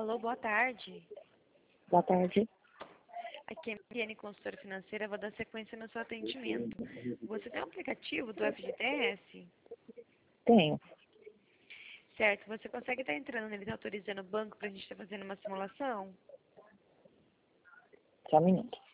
Alô, boa tarde. Boa tarde. Aqui é a Mariane, consultora financeira. Vou dar sequência no seu atendimento. Você tem um aplicativo do FGTS? Tenho. Certo. Você consegue estar entrando nele, tá autorizando o banco para a gente estar fazendo uma simulação? Só um minuto.